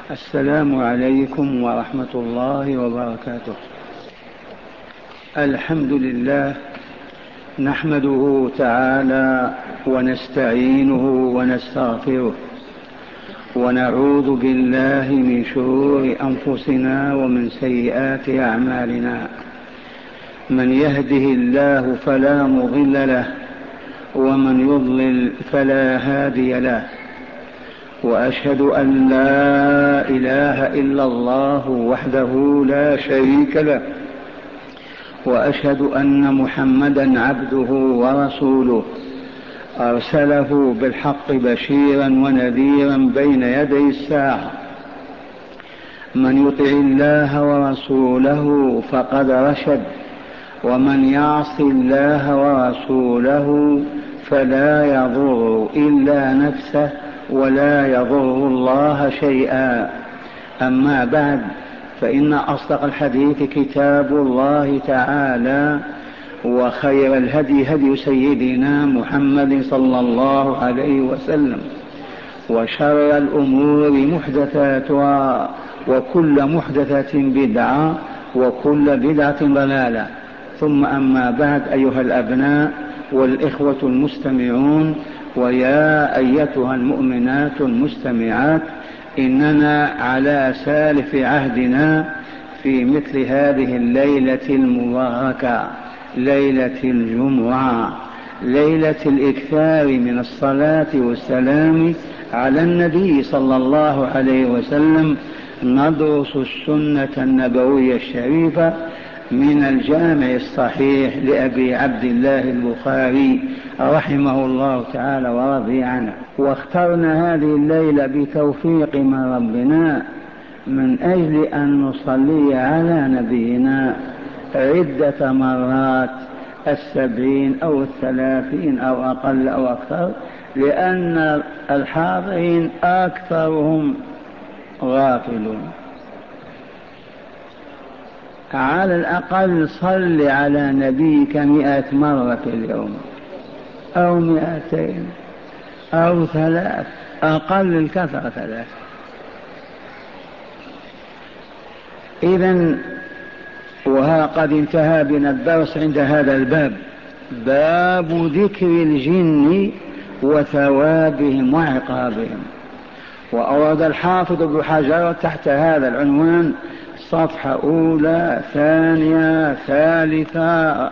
السلام عليكم ورحمة الله وبركاته. الحمد لله نحمده تعالى ونستعينه ونستغفره ونعوذ بالله من شرور أنفسنا ومن سيئات أعمالنا. من يهده الله فلا مضل له ومن يضلل فلا هادي له، وأشهد أن لا إله إلا الله وحده لا شريك له، وأشهد أن محمدا عبده ورسوله أرسله بالحق بشيرا ونذيرا بين يدي الساعة. من يطع الله ورسوله فقد رشد، ومن يعص الله ورسوله فلا يضر إلا نفسه ولا يضر الله شيئا. أما بعد، فإن أصدق الحديث كتاب الله تعالى، وخير الهدي هدي سيدنا محمد صلى الله عليه وسلم، وشر الأمور محدثاتها، وكل محدثة بدعة، وكل بدعة ضلالة. ثم أما بعد، أيها الأبناء والإخوة المستمعون، ويا أيتها المؤمنات المستمعات، إننا على سالف عهدنا في مثل هذه الليلة المباركة، ليلة الجمعة، ليلة الإكثار من الصلاة والسلام على النبي صلى الله عليه وسلم. ندرس السنة النبوية الشريفة من الجامع الصحيح لأبي عبد الله البخاري رحمه الله تعالى ورضي عنه. واخترنا هذه الليلة بتوفيق من ربنا من أجل أن نصلي على نبينا عدة مرات، 70 أو 30 أو أقل أو أكثر، لأن الحاضرين أكثرهم غافلون. على الأقل صل على نبيك 100 مرة في اليوم، أو 200 أو 3، أقل الكثرة 3. إذن وها قد انتهى بنا الدرس عند هذا الباب، باب ذكر الجن وثوابهم وعقابهم. وأورد الحافظ ابن حجر تحت هذا العنوان صفحة أولى ثانية ثالثة،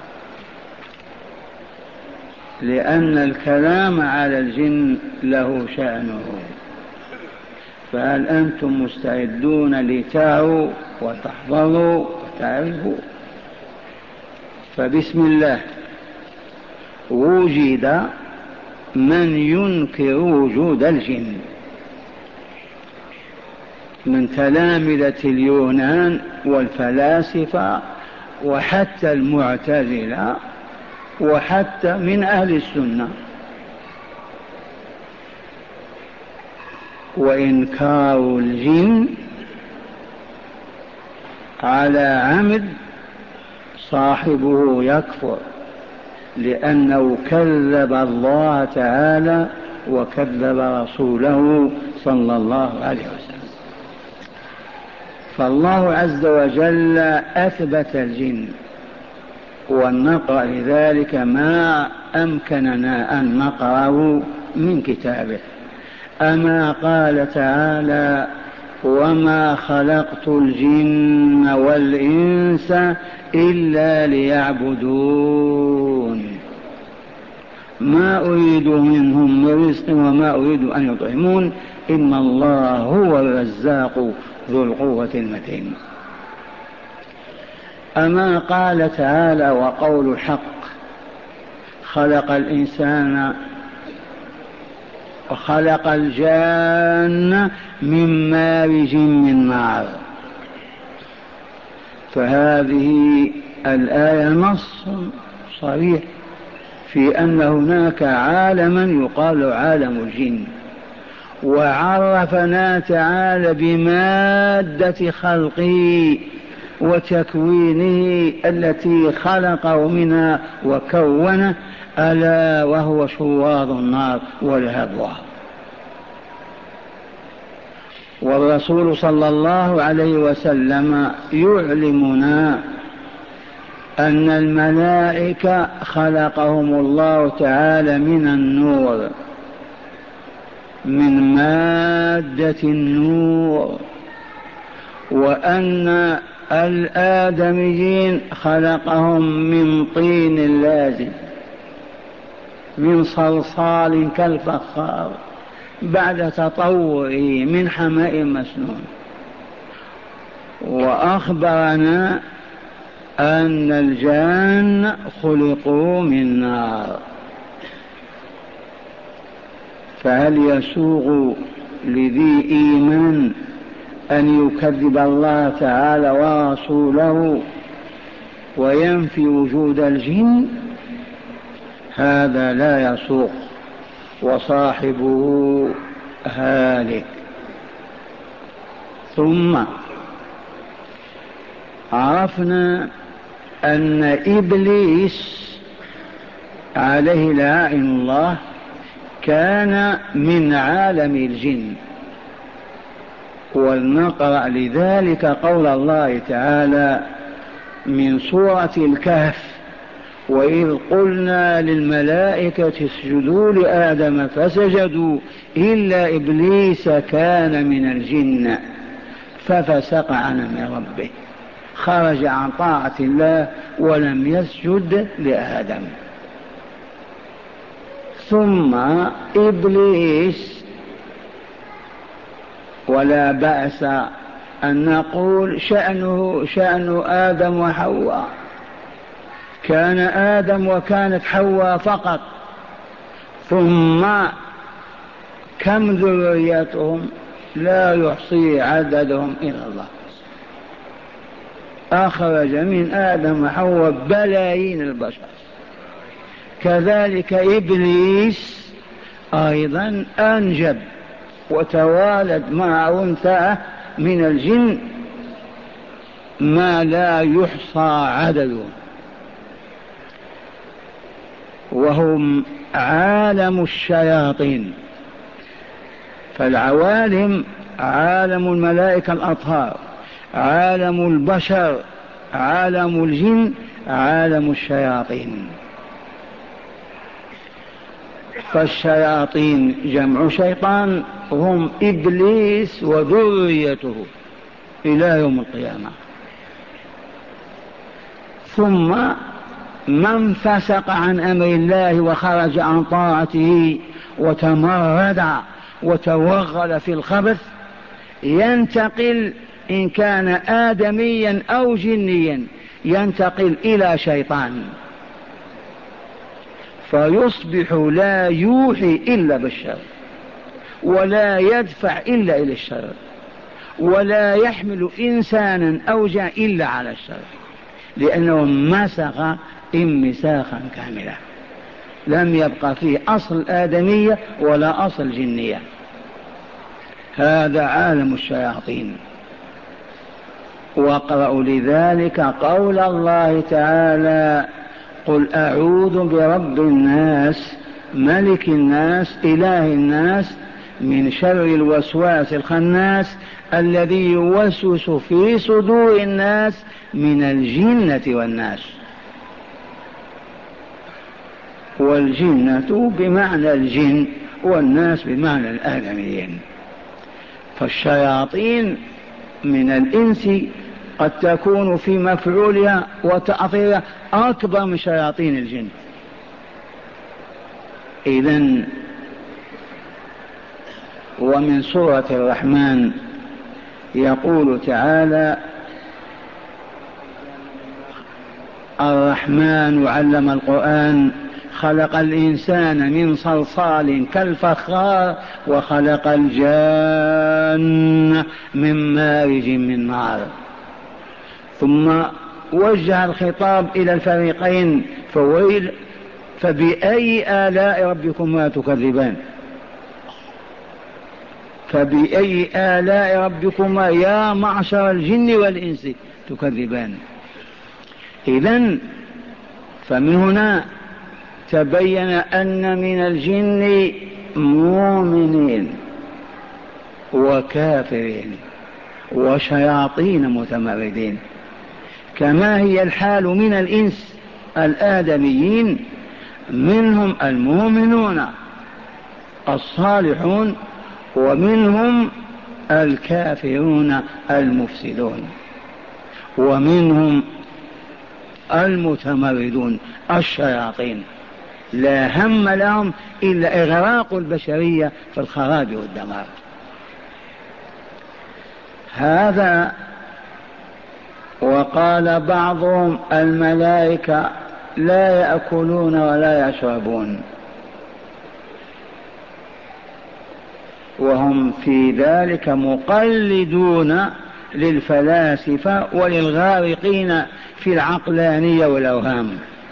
لأن الكلام على الجن له شأنه. فهل أنتم مستعدون لتعوا وتحفظوا وتعرفوا؟ فبسم الله. وجد من ينكر وجود الجن من تلامذة اليونان والفلاسفة، وحتى المعتزلة، وحتى من أهل السنة. وإنكار الجن على عمد صاحبه يكفر، لأنه كذب الله تعالى وكذب رسوله صلى الله عليه وسلم. فالله عز وجل أثبت الجن، ونقرأ لذلك ما أمكننا أن نقرأه من كتابه. أما قال تعالى: وما خلقت الجن والإنس إلا ليعبدون، ما أريد منهم من رزق وما أريد أن يطعمون، إن الله هو الرزاق ذو القوة المتين. أما قال تعالى: وقول الحق خلق الإنسان وخلق الجان من مارج من نار. فهذه الآية نص صريح في أن هناك عالما يقال عالم الجن، وعرفنا تعالى بمادة خلقه وتكوينه التي خلقه منها وكونه، ألا وهو شواظ النار ولهبها. والرسول صلى الله عليه وسلم يعلمنا أن الملائكة خلقهم الله تعالى من النور، من مادة النور، وأن الآدميين خلقهم من طين لازب، من صلصال كالفخار، بعد تطوره من حماء مسنون. وأخبرنا أن الجان خلقوا من نار. فهل يسوغ لذي إيمان أن يكذب الله تعالى ورسوله وينفي وجود الجن؟ هذا لا يسوغ، وصاحبه هالك. ثم عرفنا أن إبليس عليه لعائن الله كان من عالم الجن. ولنقرأ لذلك قول الله تعالى من سورة الكهف: وإذ قلنا للملائكة اسجدوا لآدم فسجدوا إلا إبليس كان من الجن ففسق عن أمر ربه، خرج عن طاعة الله ولم يسجد لآدم. ثم إبليس، ولا بأس أن نقول شأنه شأن آدم وحواء، كان آدم وكانت حواء فقط، ثم كم ذريتهم لا يحصي عددهم إلا الله. أخرج من آدم وحواء بلايين البشر. كذلك إبليس أيضا أنجب وتوالد مع أنثى من الجن ما لا يحصى عدده، وهم عالم الشياطين. فالعوالم: عالم الملائكة الأطهار، عالم البشر، عالم الجن، عالم الشياطين. فالشياطين جمع شيطان، هم إبليس وذريته إلى يوم القيامة. ثم من فسق عن أمر الله وخرج عن طاعته وتمرد وتوغل في الخبث ينتقل، إن كان آدميا أو جنيا، ينتقل إلى شيطان، فيصبح لا يوحي إلا بالشر، ولا يدفع إلا إلى الشر، ولا يحمل إنسانا أو جان إلا على الشر، لأنه مسخ انمساخا كاملا، لم يبقى فيه أصل آدمية ولا أصل جنية. هذا عالم الشياطين. واقرأوا لذلك قول الله تعالى: قل أعوذ برب الناس ملك الناس إله الناس من شر الوسواس الخناس الذي يوسوس في صدور الناس من الجنة والناس. والجنة بمعنى الجن، والناس بمعنى الآدميين. فالشياطين من الإنس قد تكون في مفعولها وتأثيرها أكبر من شياطين الجن. إذن ومن سورة الرحمن يقول تعالى: الرحمن علم القرآن خلق الإنسان من صلصال كالفخار وخلق الجان من مارج من نار. ثم وجه الخطاب إلى الفريقين: فبأي آلاء ربكما تكذبان؟ فبأي آلاء ربكما يا معشر الجن والإنس تكذبان؟ إذن فمن هنا تبين أن من الجن مؤمنين وكافرين وشياطين متمردين، كما هي الحال من الإنس الآدميين، منهم المؤمنون الصالحون ومنهم الكافرون المفسدون ومنهم المتمردون الشياطين، لا هم لهم إلا إغراق البشرية في الخراب والدمار. هذا. وقال بعضهم الملائكة لا يأكلون ولا يشربون، وهم في ذلك مقلدون للفلاسفة وللغارقين في العقلانية والأوهام.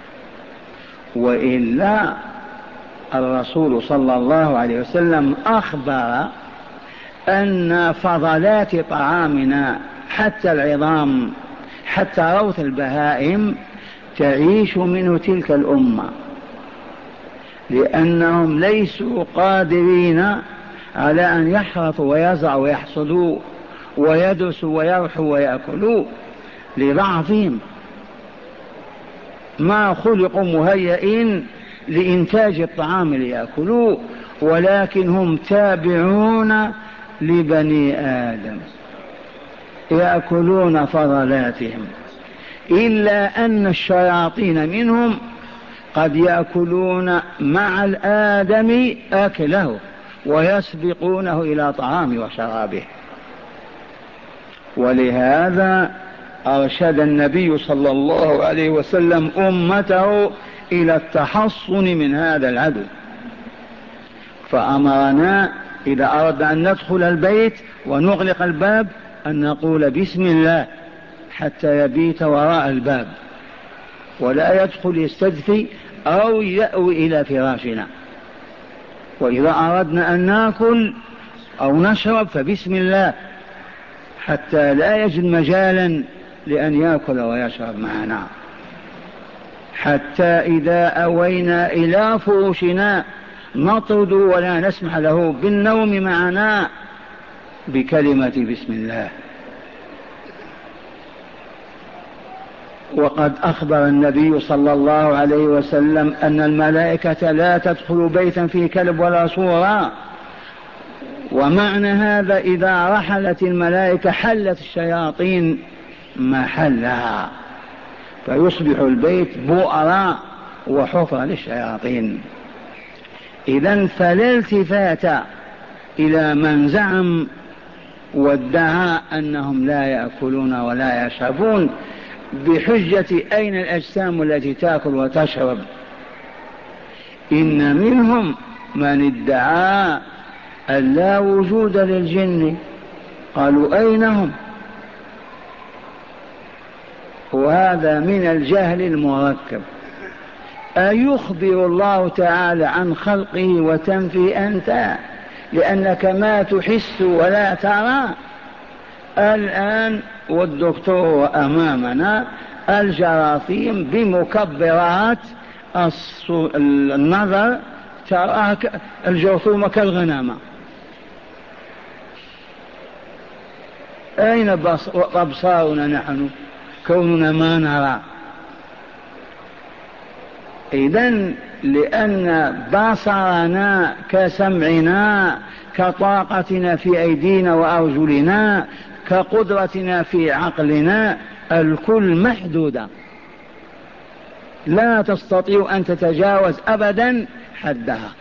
وإلا الرسول صلى الله عليه وسلم أخبر أن فضلات طعامنا حتى العظام حتى روث البهائم تعيش منه تلك الأمة، لأنهم ليسوا قادرين على أن يحرثوا ويزرعوا ويحصدوا ويدرسوا ويرحوا ويأكلوا لضعفهم، ما خلقوا مهيئين لإنتاج الطعام ليأكلوا، ولكن هم تابعون لبني آدم يأكلون فضلاتهم، إلا أن الشياطين منهم قد يأكلون مع الآدم أكله ويسبقونه إلى طعام وشرابه. ولهذا أرشد النبي صلى الله عليه وسلم أمته إلى التحصن من هذا العدو، فأمرنا إذا أردنا أن ندخل البيت ونغلق الباب أن نقول بسم الله حتى يبيت وراء الباب ولا يدخل يستدفي أو يأوي إلى فراشنا. وإذا أردنا أن نأكل أو نشرب فبسم الله حتى لا يجد مجالا لأن يأكل ويشرب معنا، حتى إذا أوينا إلى فراشنا نطرد ولا نسمح له بالنوم معنا بكلمة بسم الله. وقد أخبر النبي صلى الله عليه وسلم أن الملائكة لا تدخل بيتا فيه كلب ولا صورة، ومعنى هذا إذا رحلت الملائكة حلت الشياطين محلها، فيصبح البيت بؤرا وحفرة للشياطين. إذن فلا التفات إلى من زعم وادعى أنهم لا يأكلون ولا يشربون بحجة أين الأجسام التي تأكل وتشرب. إن منهم من ادعى أن لا وجود للجن، قالوا أين هم؟ وهذا من الجهل المركب. أيخبر الله تعالى عن خلقه وتنفي أنت لأنك ما تحس ولا ترى؟ الآن والدكتور أمامنا الجراثيم بمكبرات النظر تراها الجرثومة كالغنامة. أين أبصارنا نحن كوننا ما نرى؟ إذن لأن بصرنا كسمعنا كطاقتنا في أيدينا وأرجلنا كقدرتنا في عقلنا الكل محدودة، لا تستطيع أن تتجاوز أبدا حدها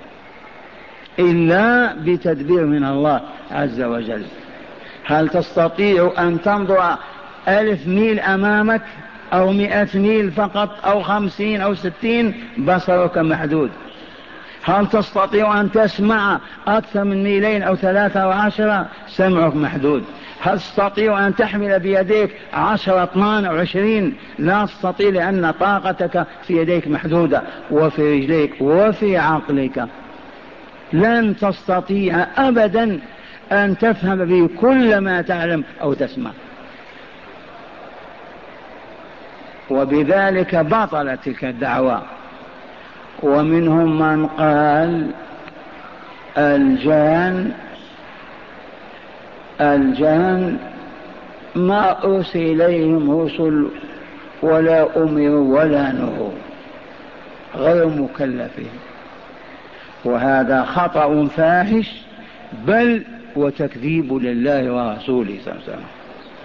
إلا بتدبير من الله عز وجل. هل تستطيع أن تنظر 1000 ميل أمامك أو 100 ميل فقط أو 50 أو 60؟ بصرك محدود. هل تستطيع أن تسمع أكثر من 2 أو 3 أو 10؟ سمعك محدود. هل تستطيع أن تحمل بيديك 10 12 أو 20؟ لا تستطيع، لأن طاقتك في يديك محدودة وفي رجليك وفي عقلك. لن تستطيع أبدا أن تفهم به كل ما تعلم أو تسمع. وبذلك بطلت تلك الدعوة. ومنهم من قال الجان الجان ما أرسل إليهم رسل ولا أمروا ولا نهوا، غير مكلفين، وهذا خطأ فاحش بل وتكذيب لله ورسوله صلى الله عليه وسلم.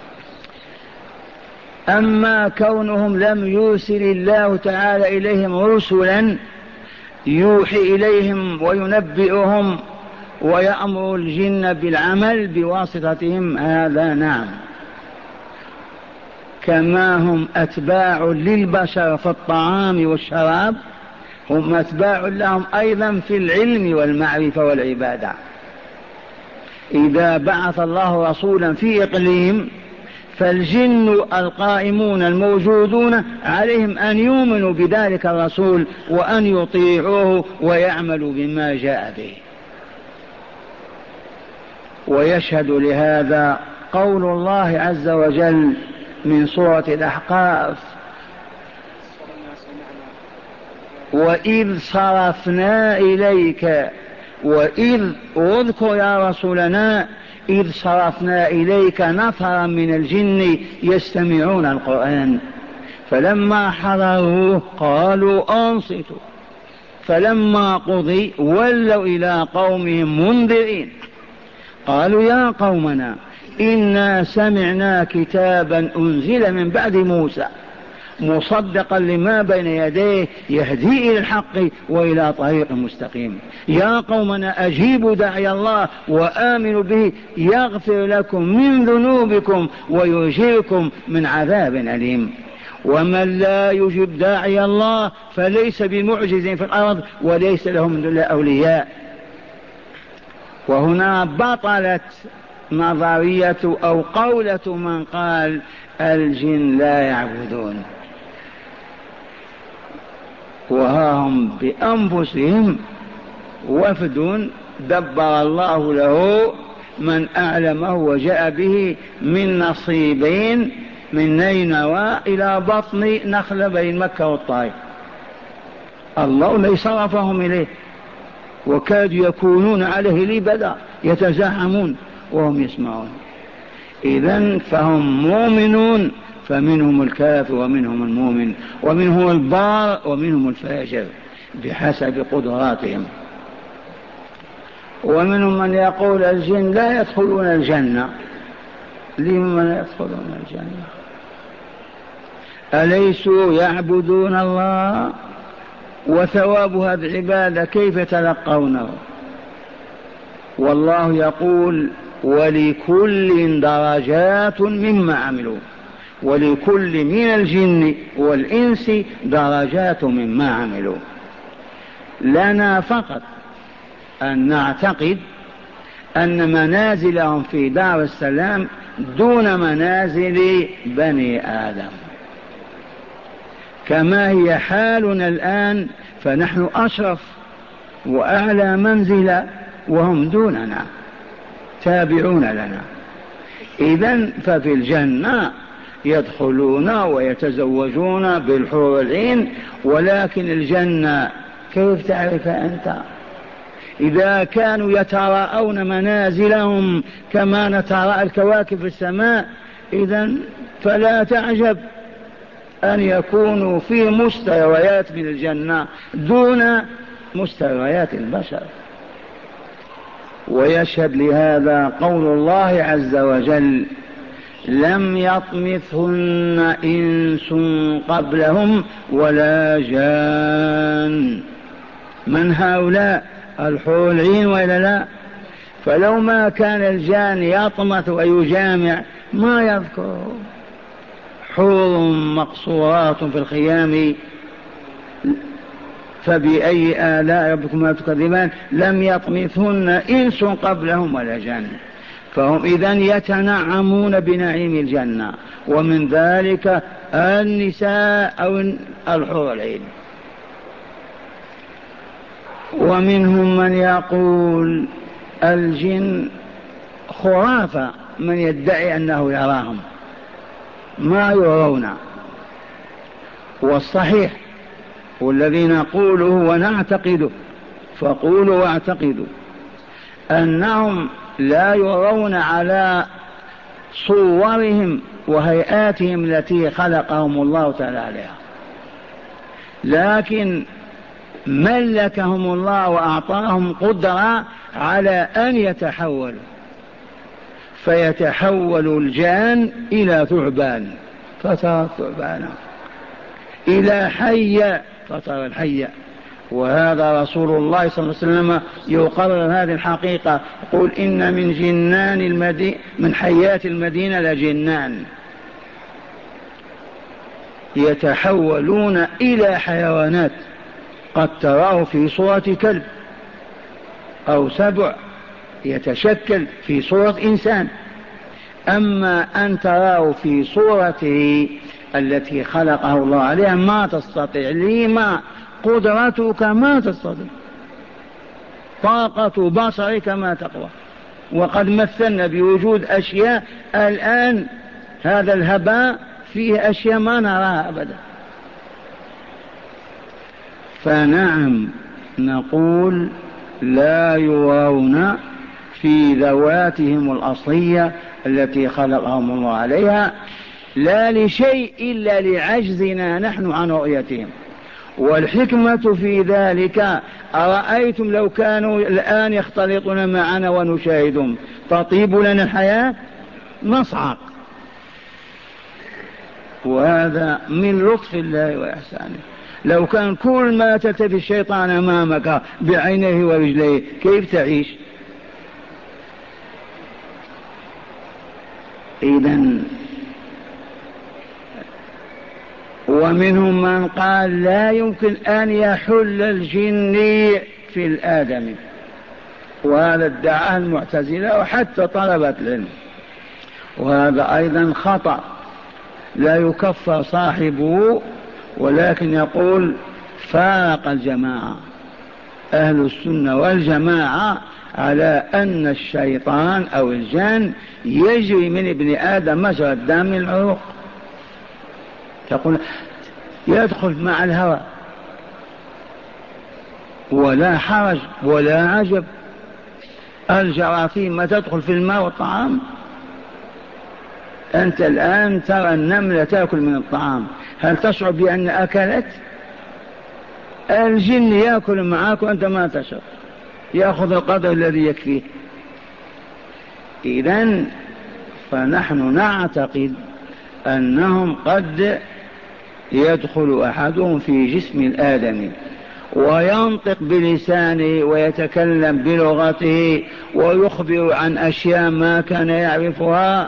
أما كونهم لم يرسل الله تعالى إليهم رسلا يوحي إليهم وينبئهم ويأمر الجن بالعمل بواسطتهم، هذا نعم، كما هم أتباع للبشر في الطعام والشراب هم أتباع لهم أيضا في العلم والمعرفة والعبادة. إذا بعث الله رسولا في إقليم فالجن القائمون الموجودون عليهم أن يؤمنوا بذلك الرسول وأن يطيعوه ويعملوا بما جاء به. ويشهد لهذا قول الله عز وجل من سورة الأحقاف: وإذ صرفنا إليك، وإذ اذكر يا رسولنا إذ صرفنا إليك نفرا من الجن يستمعون القرآن فلما حضروه قالوا أنصتوا فلما قضي ولوا إلى قومهم منذرين قالوا يا قومنا إنا سمعنا كتابا أنزل من بعد موسى مصدقا لما بين يديه يهدي إلى الحق وإلى طريق مستقيم يا قومنا أجيبوا داعي الله وآمنوا به يغفر لكم من ذنوبكم ويجيركم من عذاب أليم. ومن لا يجب داعي الله فليس بمعجز في الأرض وليس لهم من دون الله أولياء. وهنا بطلت نظرية أو قولة من قال الجن لا يعبدون، وهم بأنفسهم وفد دبر الله له من أعلمه وجاء به من نصيبين من نينوى إلى بطن نخلة بين مكة والطائف. الله لي صرفهم إليه وكادوا يكونون عليه لبدا يتزاحمون وهم يسمعون. إذن فهم مؤمنون، فمنهم الكافر ومنهم المؤمن ومنهم البار ومنهم الفاجر بحسب قدراتهم. ومنهم من يقول الجن لا يدخلون الجنة. لمن لا يدخلون الجنة؟ أليسوا يعبدون الله؟ وثواب هذه العبادة كيف تلقونه؟ والله يقول ولكل درجات مما عملوا، ولكل من الجن والإنس درجات مما عملوا. لنا فقط أن نعتقد أن منازلهم في دار السلام دون منازل بني آدم، كما هي حالنا الآن، فنحن أشرف وأعلى منزلة وهم دوننا تابعون لنا. إذن ففي الجنة يدخلون ويتزوجون بالحور العين، ولكن الجنة كيف تعرف أنت؟ إذا كانوا يتراءون منازلهم كما نتراءى الكواكب في السماء، إذن فلا تعجب أن يكونوا في مستويات من الجنة دون مستويات البشر. ويشهد لهذا قول الله عز وجل لم يطمثهن إنس قبلهم ولا جان. من هؤلاء؟ الحور العين وإلا لا؟ فلو ما كان الجان يطمث ويجامع ما يذكر. حور مقصورات في الخيام فبأي آلاء ربكما تكذبان لم يطمثهن إنس قبلهم ولا جان. فهم إذن يتنعمون بنعيم الجنة، ومن ذلك النساء أو الحور العين. ومنهم من يقول الجن خرافة، من يدعي أنه يراهم ما يرون. والصحيح والذي نقوله ونعتقده، فقولوا واعتقدوا أنهم لا يرون على صورهم وهيئاتهم التي خلقهم الله تعالى عليها، لكن ملكهم الله وأعطاهم قدرة على أن يتحولوا، فيتحول الجان إلى ثعبان فترى الثعبان، إلى حية فترى الحية. وهذا رسول الله صلى الله عليه وسلم يقرر هذه الحقيقة، يقول إن من جنان من حيات المدينة لجنان يتحولون إلى حيوانات، قد تراه في صورة كلب أو سبع يتشكل في صورة إنسان، أما أن تراه في صورته التي خلقه الله عليها ما تستطيع، لما قدرتك ما تستطيع، طاقة بصرك ما تقوى. وقد مثلنا بوجود أشياء الآن هذا الهباء فيه أشياء ما نراها أبدا. فنعم نقول لا يرون في ذواتهم الأصلية التي خلقهم الله عليها، لا لشيء إلا لعجزنا نحن عن رؤيتهم. والحكمة في ذلك أرأيتم لو كانوا الآن يختلطون معنا ونشاهدهم تطيب لنا الحياة؟ نصعق. وهذا من لطف الله وإحسانه. لو كان كل ما تتبع الشيطان أمامك بعينيه ورجليه كيف تعيش؟ إذن ومنهم من قال لا يمكن أن يحل الجن في الآدم، وهذا ادعاه المعتزلة وحتى طلبة العلم، وهذا أيضا خطأ لا يكفر صاحبه، ولكن يقول فارق الجماعة أهل السنة والجماعة على أن الشيطان أو الجن يجري من ابن آدم مجرى الدم من العروق، تقول يدخل مع الهوى ولا حرج ولا عجب. الجراثيم ما تدخل في الماء والطعام. أنت الآن ترى النملة تأكل من الطعام، هل تشعر بأن أكلت؟ الجن يأكل معك وأنت ما تشعر، يأخذ القدر الذي يكفيه. إذن فنحن نعتقد أنهم قد يدخل أحدهم في جسم الآدمي وينطق بلسانه ويتكلم بلغته ويخبر عن أشياء ما كان يعرفها،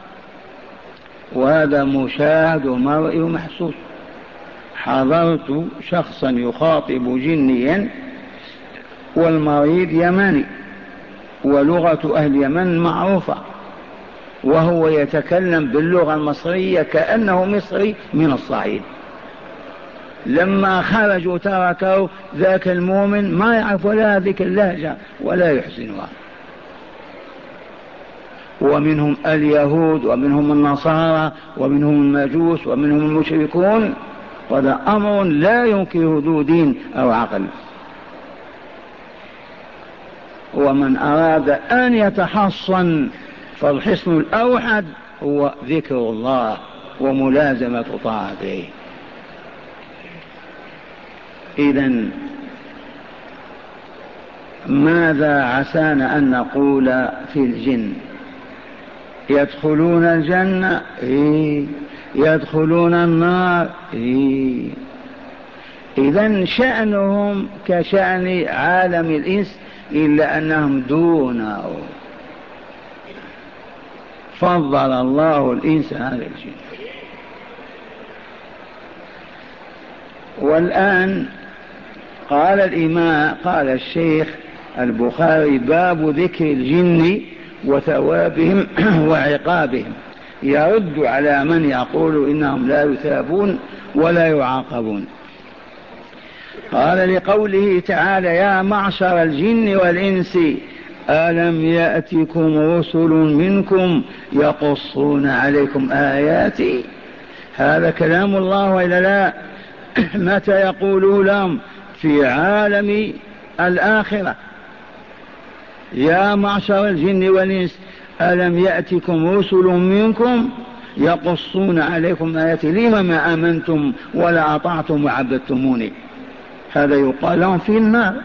وهذا مشاهد ومرئي ومحسوس. حضرت شخصا يخاطب جنيا والمريض يمني ولغة أهل يمن معروفة، وهو يتكلم باللغة المصرية كأنه مصري من الصعيد. لما خرجوا تركوا ذاك المؤمن ما يعرف ولا ذيك اللهجة ولا يحسنها. ومنهم اليهود ومنهم النصارى ومنهم المجوس ومنهم المشركون، وهذا أمر لا ينكره ذو دين أو عقل. ومن أراد أن يتحصن فالحصن الأوحد هو ذكر الله وملازمة طاعته. إذن ماذا عسانا أن نقول في الجن؟ يدخلون الجنة؟ يدخلون النار؟ إذن شأنهم كشأن عالم الإنس إلا أنهم دونه. فضل الله الإنس على الجن. والآن قال الإمام قال الشيخ البخاري باب ذكر الجن وثوابهم وعقابهم، يرد على من يقول إنهم لا يثابون ولا يعاقبون. قال لقوله تعالى يا معشر الجن والإنس ألم يأتكم رسل منكم يقصون عليكم آياتي؟ هذا كلام الله وإلا لا؟ متى يقولوا لهم؟ في عالم الآخرة. يا معشر الجن والإنس ألم يأتكم رسل منكم يقصون عليكم آياتي لم ما آمنتم ولا أطعتم وعبدتموني. هذا يقال لهم في النار.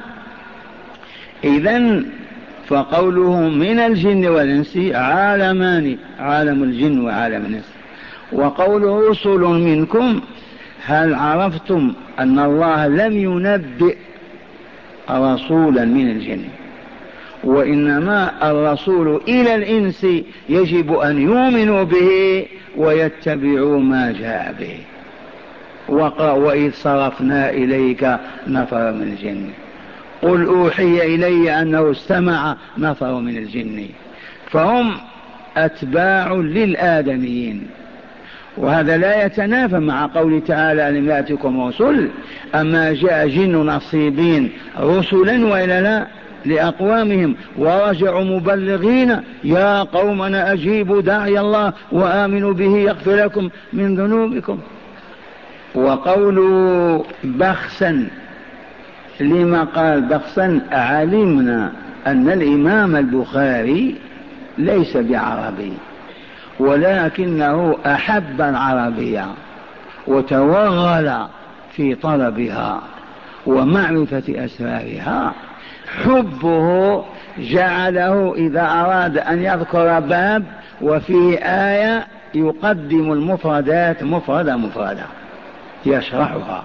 إذن فقوله من الجن والإنس عالمان، عالم الجن وعالم الإنس. وقول رسل منكم، هل عرفتم أن الله لم ينبئ رسولا من الجن، وإنما الرسول إلى الإنس يجب أن يؤمنوا به ويتبعوا ما جاء به. وإذ صرفنا إليك نفر من الجن قل أوحي إلي أنه استمع نفر من الجن، فهم أتباع للآدميين. وهذا لا يتنافى مع قول تعالى لم يأتكم رسل، أما جاء جن نصيبين رسلا وإلا لا لأقوامهم ورجعوا مبلغين يا قومنا أجيبوا داعي الله وآمنوا به يغفر لكم من ذنوبكم. وقولوا بخسا، لما قال بخسا؟ علمنا أن الإمام البخاري ليس بعربي، ولكنه أحب العربية وتوغل في طلبها ومعرفة أسرارها. حبه جعله إذا أراد أن يذكر باب وفيه آية يقدم المفردات مفردة يشرحها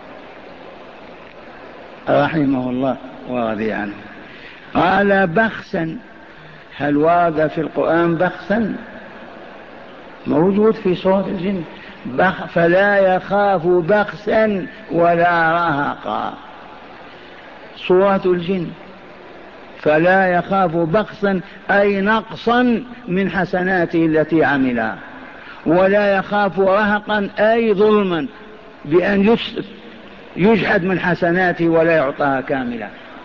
رحمه الله ورضي عنه. قال بخسا، هل ورد في القرآن بخسا؟ موجود في سورة الجن، فلا يخاف بخسا ولا رهقا. سورة الجن فلا يخاف بخسا أي نقصا من حسناته التي عملها، ولا يخاف رهقا أي ظلما بأن يجحد من حسناته ولا يعطاها كاملة.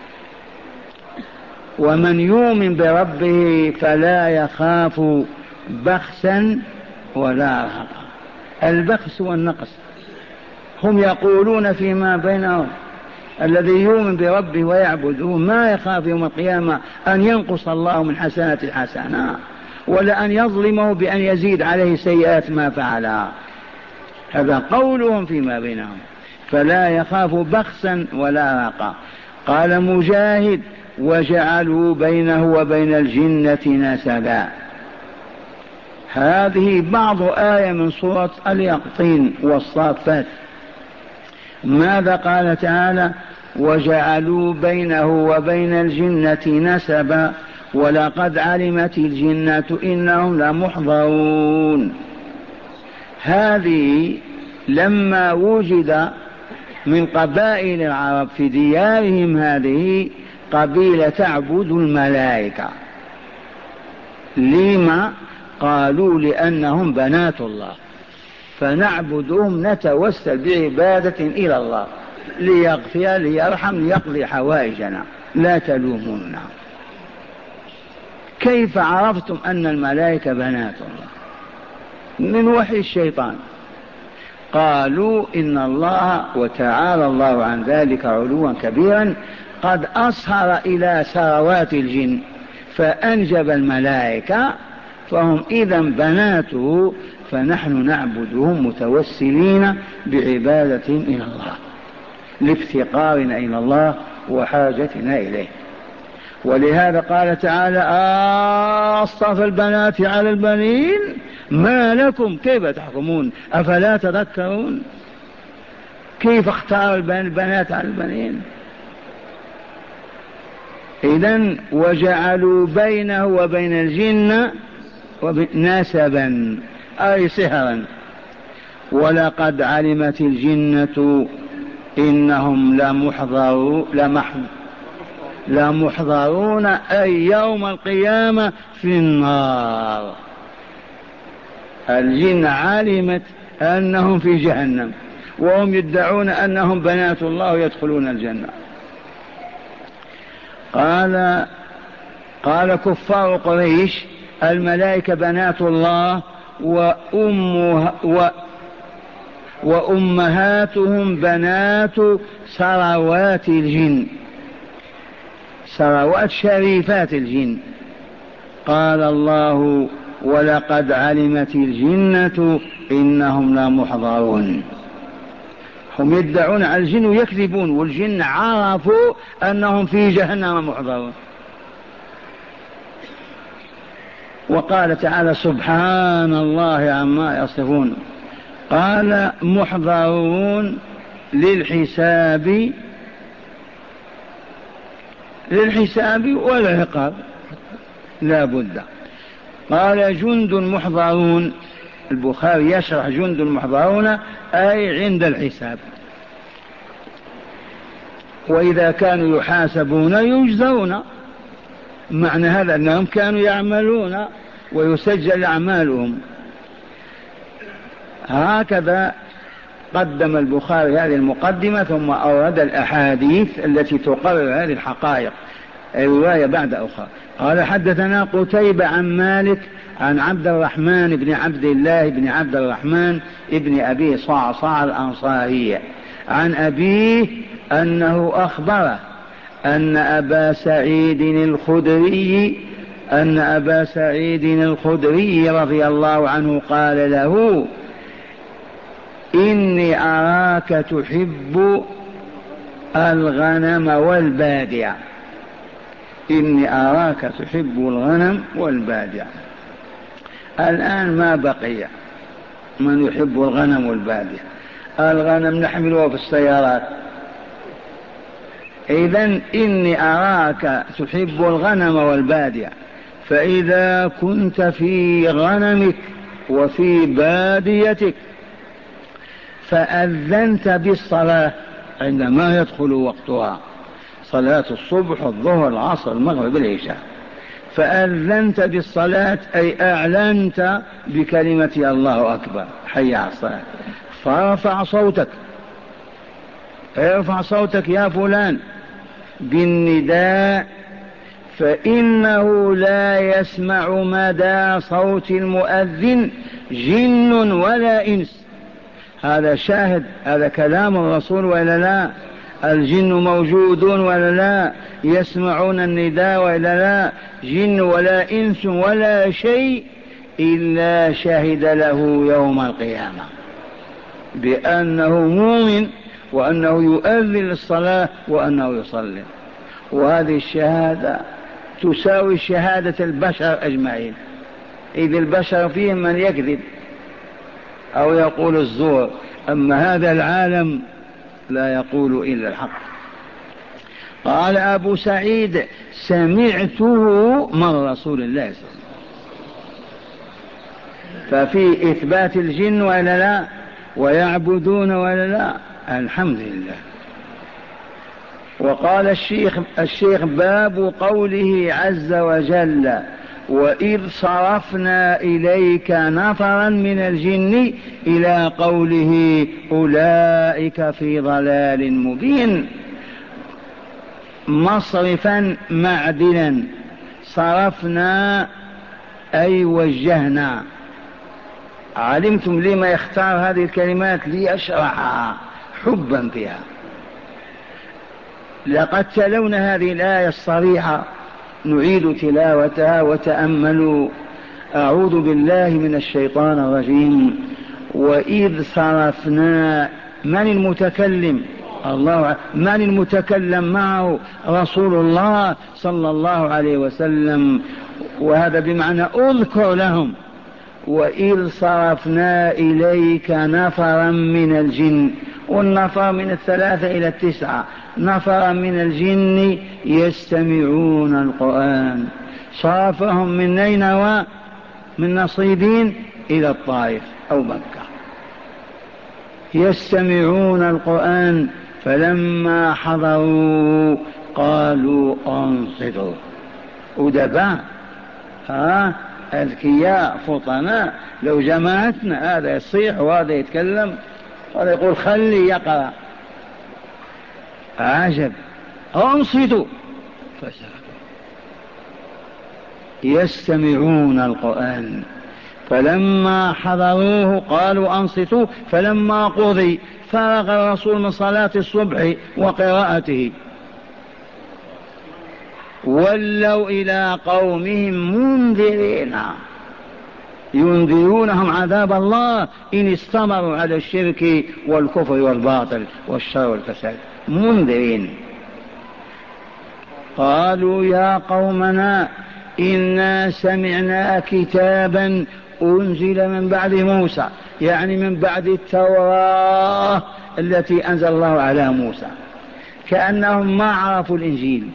ومن يؤمن بربه فلا يخاف بخسا ولا رهقا. البخس والنقص هم يقولون فيما بينهم الذي يؤمن بربه ويعبده ما يخاف يوم القيامة أن ينقص الله من حسنات الحسنة، ولا أن يظلمه بأن يزيد عليه سيئات ما فعلها. هذا قولهم فيما بينهم، فلا يخاف بخسا ولا رهقا. قال مجاهد وجعلوا بينه وبين الجنة نسبا. هذه بعض آية من سورة اليقطين والصافات. ماذا قال تعالى؟ وجعلوا بينه وبين الجنة نسبا ولقد علمت الجنة إنهم لمحضرون. هذه لما وجد من قبائل العرب في ديارهم هذه قبيلة تعبد الملائكة. لما؟ قالوا لأنهم بنات الله، فنعبدهم نتوسل بعبادة إلى الله ليغفر ليرحم ليقضي حوائجنا، لا تلومونا. كيف عرفتم أن الملائكة بنات الله؟ من وحي الشيطان. قالوا إن الله وتعالى الله عن ذلك علوا كبيرا قد أصهر إلى ثروات الجن فأنجب الملائكة، فهم إذن بناته، فنحن نعبدهم متوسلين بعبادة إلى الله لافتقارنا إلى الله وحاجتنا إليه. ولهذا قال تعالى أصطفى البنات على البنين ما لكم كيف تحكمون أفلا تذكرون؟ كيف اختار البنات على البنين؟ إذن وجعلوا بينه وبين الجن نسبا أي سهرا. ولقد علمت الجنة إنهم لمحضرون أي يوم القيامة في النار. الجن علمت أنهم في جهنم وهم يدعون أنهم بنات الله يدخلون الجنة. قال كفار قريش الملائكة بنات الله وأمهاتهم بنات ثروات الجن. ثروات شريفات الجن. قال الله ولقد علمت الجنة إنهم لمحضرون. هم يدعون على الجن ويكذبون، والجن عرفوا أنهم في جهنم محضرون. وقال تعالى سبحان الله عما يصفون، قال محضرون للحساب والعقاب لا بد. قال جند محضرون، البخاري يشرح جند محضرون أي عند الحساب، وإذا كانوا يحاسبون يجزون، معنى هذا أنهم كانوا يعملون ويسجل أعمالهم. هكذا قدم البخاري هذه المقدمة، ثم أورد الأحاديث التي تقرر هذه الحقائق رواية بعد أخرى. قال حدثنا قتيبة عن مالك عن عبد الرحمن بن عبد الله بن عبد الرحمن ابن أبي صعصع الأنصاري عن أبيه أنه أخبره أن أبا سعيد الخدري رضي الله عنه قال له إني أراك تحب الغنم والبادية. إني أراك تحب الغنم والبادية. الآن ما بقي من يحب الغنم والبادية. الغنم نحملها في السيارات. إذن إني أراك تحب الغنم والبادية، فإذا كنت في غنمك وفي باديتك فأذنت بالصلاة عندما يدخل وقتها، صلاة الصبح الظهر العصر المغرب العشاء، فأذنت بالصلاة أي أعلنت بكلمة الله أكبر حي على الصلاة، فارفع صوتك، ارفع صوتك يا فلان بالنداء، فإنه لا يسمع مدى صوت المؤذن جن ولا إنس. هذا شاهد، هذا كلام الرسول ولا لا؟ الجن موجودون ولا لا؟ يسمعون النداء ولا لا؟ جن ولا إنس ولا شيء إلا شهد له يوم القيامة بأنه مؤمن وأنه يؤذن للصلاة وأنه يصلي. وهذه الشهادة تساوي شهادة البشر أجمعين، إذ البشر فيهم من يكذب أو يقول الزور، أما هذا العالم لا يقول إلا الحق. قال أبو سعيد سمعته من رسول الله صلى الله عليه وسلم. ففي إثبات الجن ولا لا؟ ويعبدون ولا لا؟ الحمد لله. وقال الشيخ باب قوله عز وجل وإذ صرفنا إليك نفرا من الجن إلى قوله أولئك في ضلال مبين. مصرفا معدلا، صرفنا أي وجهنا. علمتم لما يختار هذه الكلمات؟ ليشرحها حبا فيها. لقد تلونا هذه الآية الصريحة، نعيد تلاوتها وتأملوا. أعوذ بالله من الشيطان الرجيم. وإذ صرفنا، من المتكلم؟ الله. من المتكلم معه؟ رسول الله صلى الله عليه وسلم، وهذا بمعنى أذكر لهم. وإذ صرفنا إليك نفرا من الجن، والنفر من 3 إلى 9، نفرا من الجن يستمعون القرآن. صرفهم من نينوى من نصيبين إلى الطائف أو مكة، يستمعون القرآن، فلما حضروا قالوا أنصتوا. أدباء، أذكياء فطناء، لو جماعتنا هذا يصيح وهذا يتكلم وهذا يقول خلي يقرأ. عجب. أنصتوا يستمعون القرآن، فلما حضروه قالوا أنصتوا، فلما قضي فرغ الرسول من صلاة الصبح وقراءته ولوا إلى قومهم منذرين، ينذرونهم عذاب الله إن استمروا على الشرك والكفر والباطل والشر والفساد. منذرين. قالوا يا قومنا إنا سمعنا كتابا أنزل من بعد موسى، يعني من بعد التوراة التي أنزل الله على موسى. كأنهم ما عرفوا الإنجيل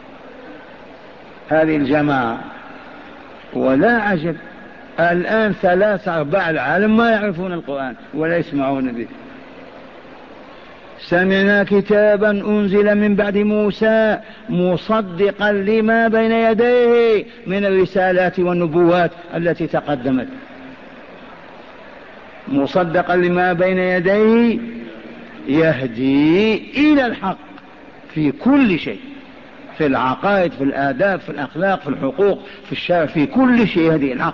هذه الجماعة. ولا عجب، الآن 3/4 العالم ما يعرفون القرآن ولا يسمعون به. سمعنا كتابا أنزل من بعد موسى مصدقا لما بين يديه من الرسالات والنبوات التي تقدمت. مصدقا لما بين يديه يهدي إلى الحق في كل شيء، في العقائد، في الآداب، في الأخلاق، في الحقوق، في الشرع، في كل شيء يهدي الحق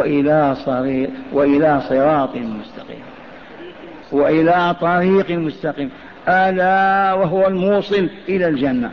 وإلى صراط مستقيم، وإلى طريق مستقيم، ألا وهو الموصل إلى الجنة.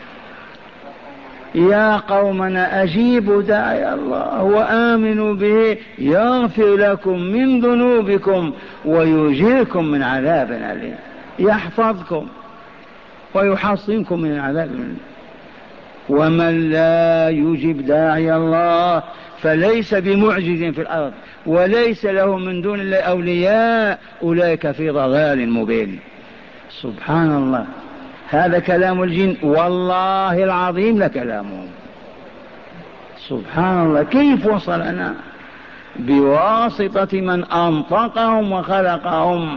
يا قومنا أجيبوا داعي الله وآمنوا به يغفر لكم من ذنوبكم ويجيركم من عذاب أليم، يحفظكم ويحصنكم من العذاب أليم. ومن لا يجب داعي الله فليس بمعجز في الأرض وليس له من دون الله أولياء، أولئك في ضلال مبين. سبحان الله، هذا كلام الجن، والله العظيم لكلامهم. سبحان الله، كيف وصلنا؟ بواسطة من أنطقهم وخلقهم،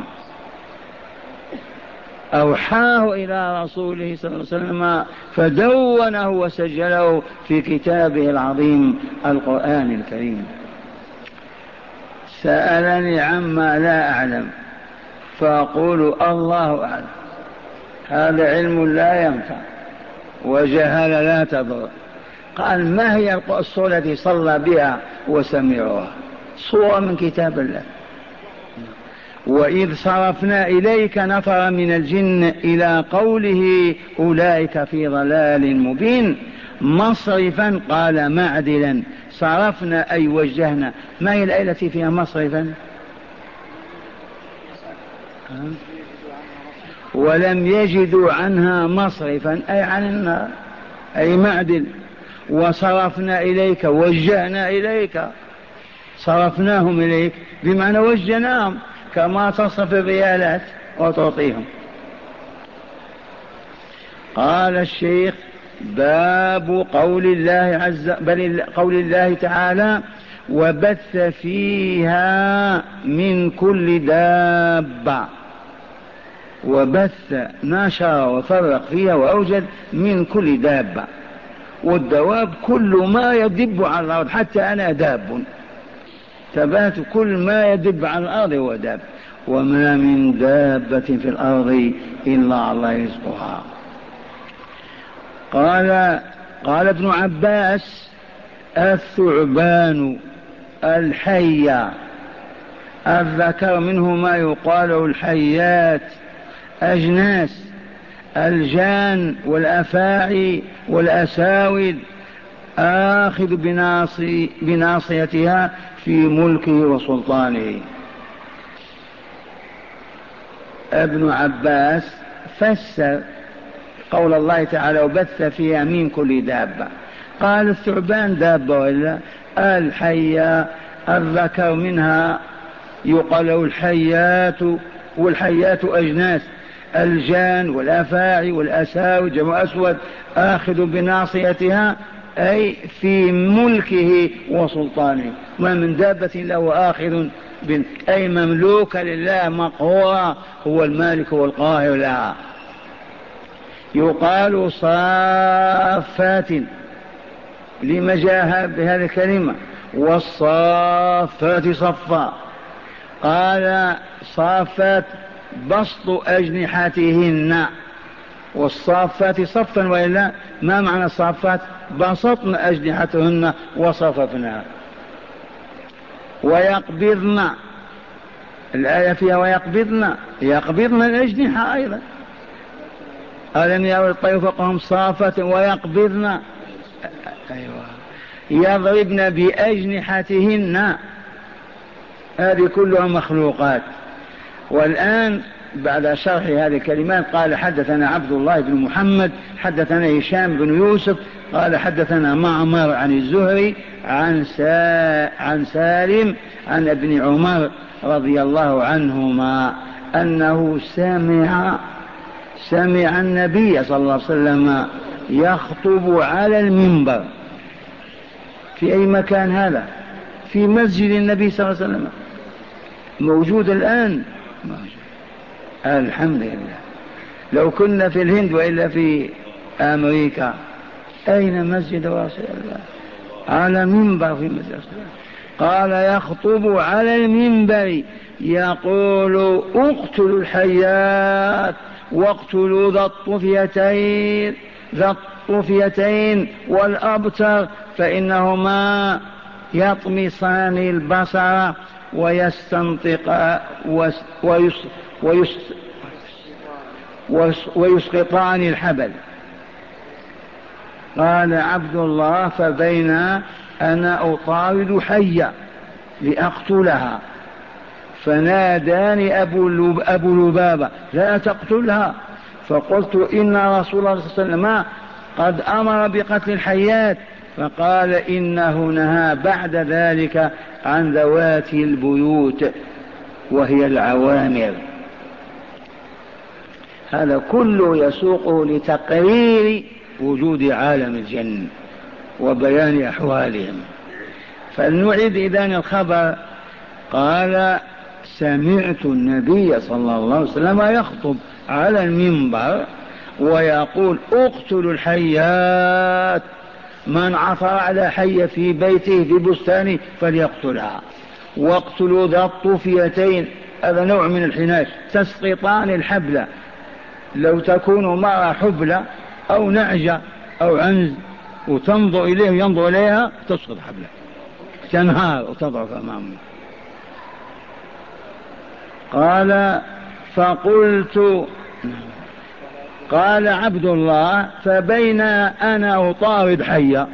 أوحاه إلى رسوله صلى الله عليه وسلم فدونه وسجله في كتابه العظيم القرآن الكريم. سألني عما لا أعلم فأقول الله أعلم. هذا علم لا ينفع وجهل لا تضر. قال ما هي الصورة التي صلى بها وسمعوها؟ صورة من كتاب الله. وإذ صرفنا إليك نفرا من الجن إلى قوله أولئك في ضلال مبين. مصرفا قال معدلا، صرفنا أي وجهنا. ما هي الآية التي فيها مصرفا؟ ولم يجدوا عنها مصرفا أي عن النار، أي معدل. وصرفنا إليك، وجهنا إليك، صرفناهم إليك بمعنى وجهناهم كما تصرف الريالات وتعطيهم. قال الشيخ باب قول الله قول الله تعالى وبث فيها من كل دابة. وبث نشر وفرق فيها وأوجد من كل دابة، والدواب كل ما يدب على الأرض، حتى أنا داب، ثبات كل ما يدب على الأرض هو داب. وما من دابة في الأرض إلا الله يرزقها. قال ابن عباس الثعبان الحية، الذكر منه ما يقال الحيات أجناس، الجان والأفاعي والأساود، آخذ بناصيتها في ملكه وسلطانه. ابن عباس فسر قول الله تعالى وبث فيها من كل دابة. قال الثعبان دابة ولا الحية، الذكر منها يقال الحيات، والحيات أجناس، الجان والأفاعي والأساود جمع أسود، آخذ بناصيتها أي في ملكه وسلطانه. ما من دابة له آخذ أي مملوك لله مقهورة، هو المالك والقاهر لها. يقال صافات لما جاء بهذه الكلمة، والصافات صفا. قال صافات بسط أجنحتهن، والصافات صفا، وإلا ما معنى الصافات؟ بسطن أجنحتهن وصففنا. ويقبضن، الآية فيها ويقبضن، يقبضن الأجنحة أيضا. ألم يروا الطير فوقهم صافة ويقبضن أيوة. يضربن بأجنحتهن، هذه كلها مخلوقات. والآن بعد شرح هذه الكلمات قال حدثنا عبد الله بن محمد حدثنا هشام بن يوسف قال حدثنا معمر عن الزهري عن سالم عن ابن عمر رضي الله عنهما أنه سمع النبي صلى الله عليه وسلم يخطب على المنبر. في أي مكان هذا؟ في مسجد النبي صلى الله عليه وسلم، موجود الآن؟ موجود. الحمد لله. لو كنا في الهند وإلا في أمريكا، أين مسجد رسول الله؟ على منبر في مسجد رسول الله. قال يخطب على المنبر يقول اقتلوا الحيات واقتلوا ذا الطفيتين والأبتر فإنهما يطمسان البصر ويسقطان الحبل. قال عبد الله فبين أنا أطارد حية لأقتلها فناداني أبو لبابة لا تقتلها، فقلت إن رسول الله صلى الله عليه وسلم قد أمر بقتل الحيات، فقال إنه نهى بعد ذلك عن ذوات البيوت وهي العوامر. هذا كله يسوق لتقرير وجود عالم الجن وبيان أحوالهم. فلنعد إذن الخبر. قال سمعت النبي صلى الله عليه وسلم يخطب على المنبر ويقول اقتلوا الحيات، من عثر على حية في بيته في بستانه فليقتلها، واقتلوا ذا الطفيتين، هذا نوع من الحناش، تسقطان الحبل. لو تكون مرة حبلة أو نعجة أو عنز وتنظر إليه ينظر إليها تسقط حبلة، تنهار وتضعف أمامه. قال فقلت، قال عبد الله فبين أنا أطارد حية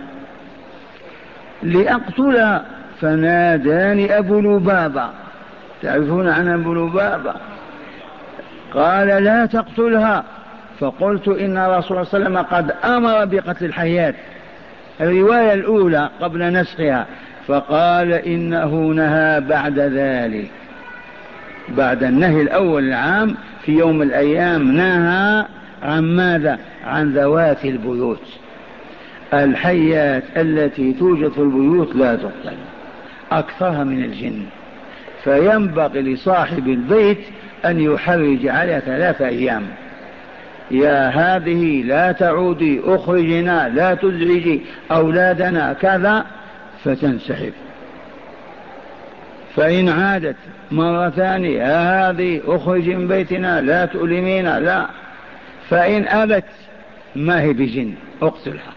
لأقتلها فناداني أبو لبابة، تعرفون عن أبو لبابة؟ قال لا تقتلها، فقلت إن رسول الله صلى الله عليه وسلم قد أمر بقتل الحيات، الرواية الأولى قبل نسخها، فقال إنه نهى بعد ذلك، بعد النهي الأول العام في يوم الأيام نهى عن ماذا؟ عن ذوات البيوت. الحيات التي توجد في البيوت لا تقتل، أكثرها من الجن، فينبغي لصاحب البيت أن يحرج عليها 3 أيام، يا هذه لا تعودي، أخرجنا، لا تزعجي أولادنا كذا، فتنسحب. فإن عادت مرة ثانية هذه أخرج من بيتنا، لا تؤلمينا، لا. فإن أبت ما هي بجن، اقتلها.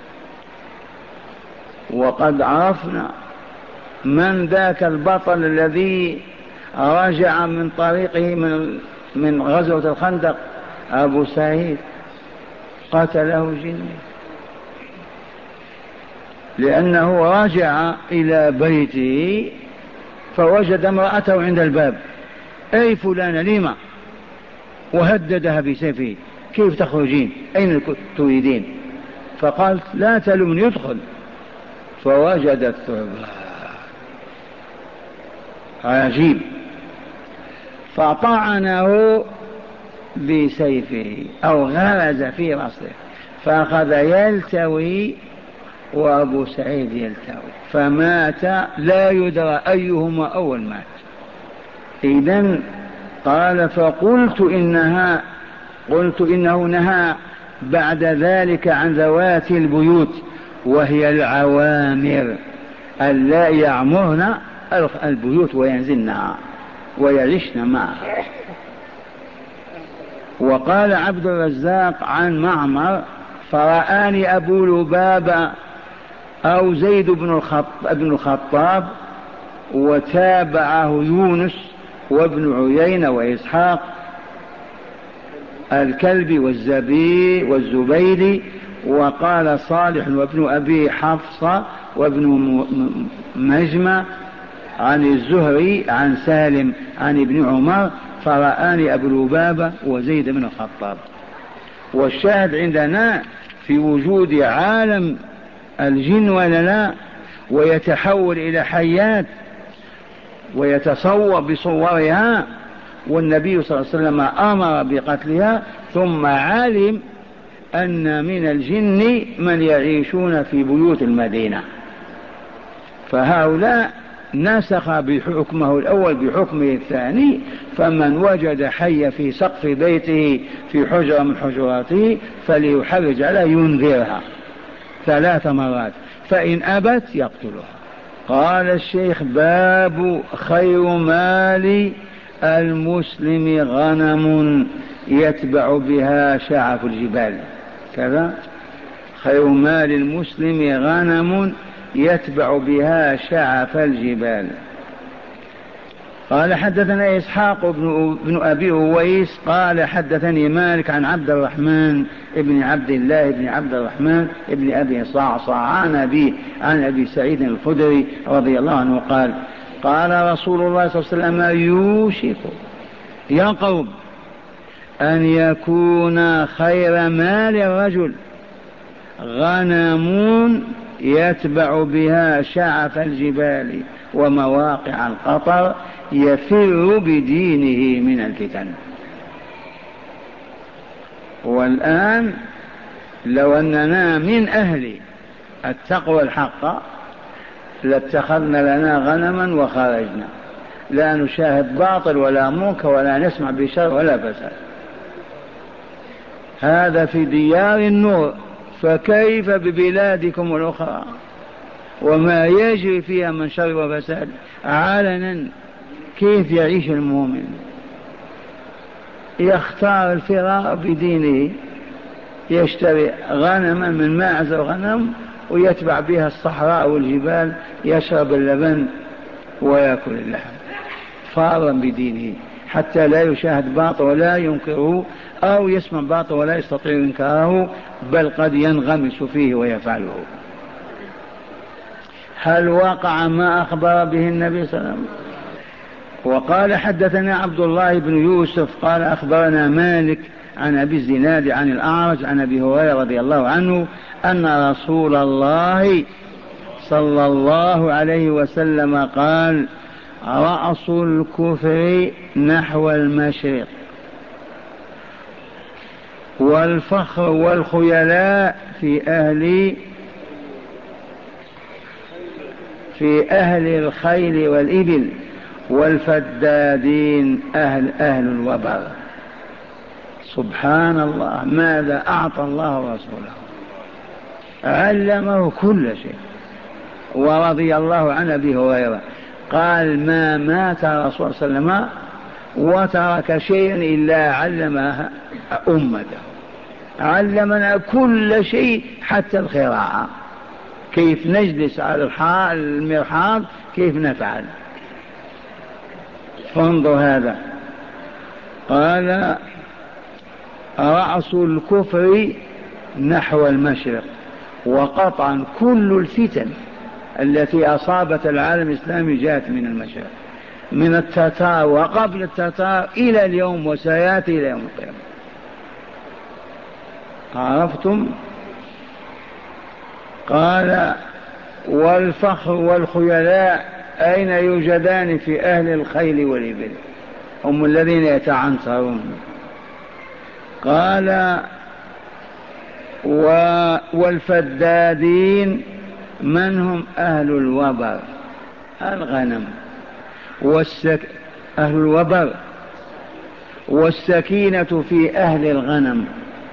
وقد عرفنا من ذاك البطل الذي رجع من طريقه من غزوة الخندق، أبو سعيد، قتله جن، لأنه رجع إلى بيته فوجد امرأته عند الباب، أي فلانة لما؟ وهددها بسيفه، كيف تخرجين؟ أين تريدين؟ فقالت لا تلمني، يدخل. فوجدت عجيب، فطعنه بسيفه أو غرز في رأسه، فأخذ يلتوي وأبو سعيد يلتوي، فمات لا يدرى أيهما أول مات. إذن قال فقلت إنه نهى بعد ذلك عن ذوات البيوت وهي العوامر، ألا يعمرن البيوت وينزلنها ويعيشن معها. وقال عبد الرزاق عن معمر فرآني أبو لبابة أو زيد بن الخطاب، وتابعه يونس وابن عيينة وإسحاق الكلبي والزبيدي وقال صالح وابن أبي حفصة وابن مجمع عن الزهري عن سالم عن ابن عمر فرآني أبو لبابة وزيد بن الخطاب. والشاهد عندنا في وجود عالم الجن ولا لا، ويتحول إلى حيات ويتصور بصورها، والنبي صلى الله عليه وسلم أمر بقتلها، ثم علم أن من الجن من يعيشون في بيوت المدينة، فهؤلاء نسخ بحكمه الأول بحكمه الثاني، فمن وجد حي في سقف بيته في حجرة من حجراته فليحرج على ينذرها 3 مرات، فإن أبت يقتلها. قال الشيخ: باب خير مال المسلم غنم يتبع بها شعف الجبال. كذا: خير مال المسلم غنم يتبع بها شعف الجبال. قال: حدثنا إسحاق بن أبي أويس قال: حدثني مالك عن عبد الرحمن ابن عبد الله ابن عبد الرحمن ابن أبي صعصع عن أبي سعيد الخدري رضي الله عنه قال: قال رسول الله صلى الله عليه وسلم: يوشك يا قوم أن يكون خير مال الرجل غنم يتبع بها شعف الجبال ومواقع القطر يفر بدينه من الفتن. والآن لو أننا من أهل التقوى الحق لاتخذنا لنا غنما وخرجنا، لا نشاهد باطل ولا منكر ولا نسمع بشر ولا فساد. هذا في ديار النور، فكيف ببلادكم الأخرى وما يجري فيها من شر وفساد علنا؟ كيف يعيش المؤمن؟ يختار الفرار بدينه، يشتري غنما من ماعز وغنم ويتبع بها الصحراء والجبال، يشرب اللبن ويأكل اللحم، فارا بدينه حتى لا يشاهد باطل ولا ينكره، أو يسمع باطل ولا يستطيع إنكاره، بل قد ينغمس فيه ويفعله. هل وقع ما أخبر به النبي صلى الله عليه وسلم؟ وقال: حدثنا عبد الله بن يوسف قال: أخبرنا مالك عن أبي الزناد عن الأعرج عن أبي هريرة رضي الله عنه أن رسول الله صلى الله عليه وسلم قال: رأس الكفر نحو المشرق، والفخر والخيلاء في أهل الخيل والإبل، والفدادين أهل الوبر. سبحان الله، ماذا أعطى الله رسوله؟ علمه كل شيء. ورضي الله عن أبي هريرة قال: ما مات رسول صلى الله عليه وسلم وترك شيئا إلا علمها أمته، علمنا كل شيء حتى القراءة، كيف نجلس على المرحاض، كيف نفعل. فانظر هذا. قال: رأس الكفر نحو المشرق، وقطعا كل الفتن التي أصابت العالم الإسلامي جاءت من المشرق، من التتار وقبل التتار إلى اليوم وسيأتي إلى يوم القيامة. عرفتم؟ قال: والفخر والخيلاء أين يوجدان؟ في أهل الخيل والإبل، هم الذين يتعنصرون. قال: والفدادين من هم؟ أهل الوبر، الغنم، أهل الوبر، والسكينة في أهل الغنم،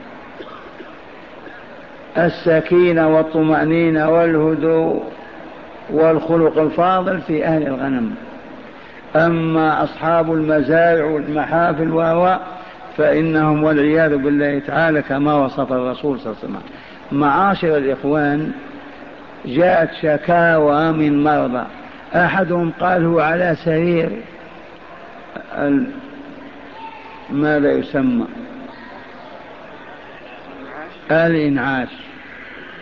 السكينة والطمأنينة والهدوء والخلق الفاضل في أهل الغنم. أما أصحاب المزارع والمحافل فإنهم والعياذ بالله تعالى كما وصف الرسول صلى الله عليه وسلم. معاشر الإخوان، جاءت شكاوى من مرضى، أحدهم قال هو على سرير ماذا يسمى الإنعاش،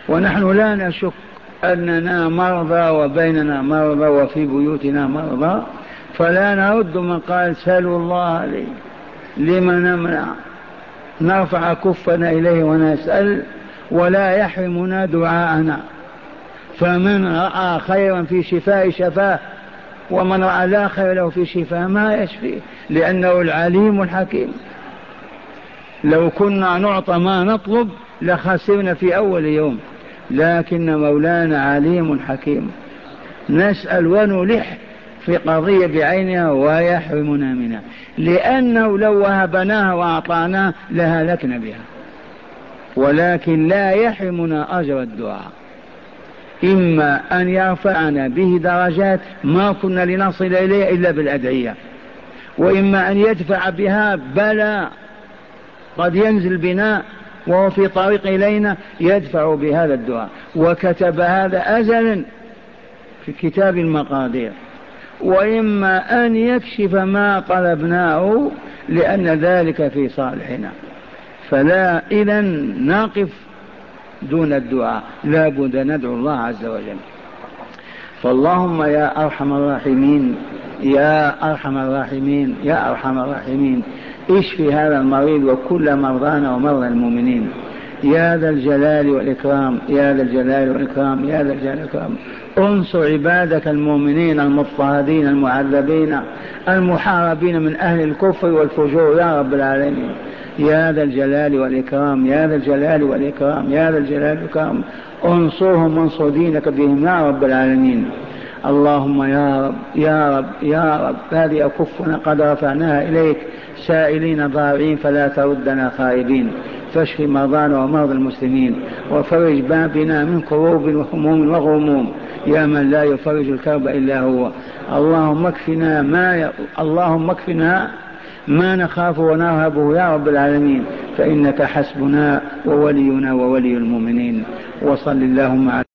ونحن لا نشك أننا مرضى وبيننا مرضى وفي بيوتنا مرضى، فلا نرد من قال سلوا الله لي، لما نمنع؟ نرفع كفنا إليه ونسأل ولا يحرمنا دعاءنا. فمن رأى خيرا في شفاء شفاه، ومن رأى لا خير له في شفاء ما يشفيه، لأنه العليم الحكيم. لو كنا نعطى ما نطلب لخسرنا في أول يوم، لكن مولانا عليم حكيم، نسأل ونلح في قضية بعينها ويحرمنا منها، لأنه لو وهبناها وأعطانا لهلكنا بها، ولكن لا يحرمنا أجر الدعاء. إما أن يرفعنا به درجات ما كنا لنصل إليها إلا بالأدعية، وإما أن يدفع بها بلا قد ينزل بنا وهو في طريق إلينا يدفع بهذا الدعاء، وكتب هذا أزلا في كتاب المقادير. وإما أن يكشف ما طلبناه لأن ذلك في صالحنا، فلا إذن نقف دون الدعاء، لا بد ندعو الله عز وجل. فاللهم يا أرحم الراحمين يا أرحم الراحمين يا أرحم الراحمين اشفي هذا المريض وكل مرضانا ومرضى المؤمنين يا ذا الجلال والإكرام يا ذا الجلال والإكرام يا ذا الجلال والإكرام. انصر عبادك المؤمنين المضطهدين المعذبين المحاربين من أهل الكفر والفجور يا رب العالمين يا ذا الجلال والإكرام يا ذا الجلال والإكرام يا ذا الجلال والإكرام. انصرهم وانصر دينك بهم يا رب العالمين. اللهم يا رب يا رب يا رب هذه أكفنا قد رفعناها إليك سائلين ضارعين فلا تردنا خائبين، فاشف مرضانا ومرضى المسلمين وفرج بابنا من كروب وهموم وغموم يا من لا يفرج الكرب إلا هو. اللهم اكفنا ما نخاف ونرهبه يا رب العالمين، فإنك حسبنا وولينا وولي المؤمنين. وصل اللهم على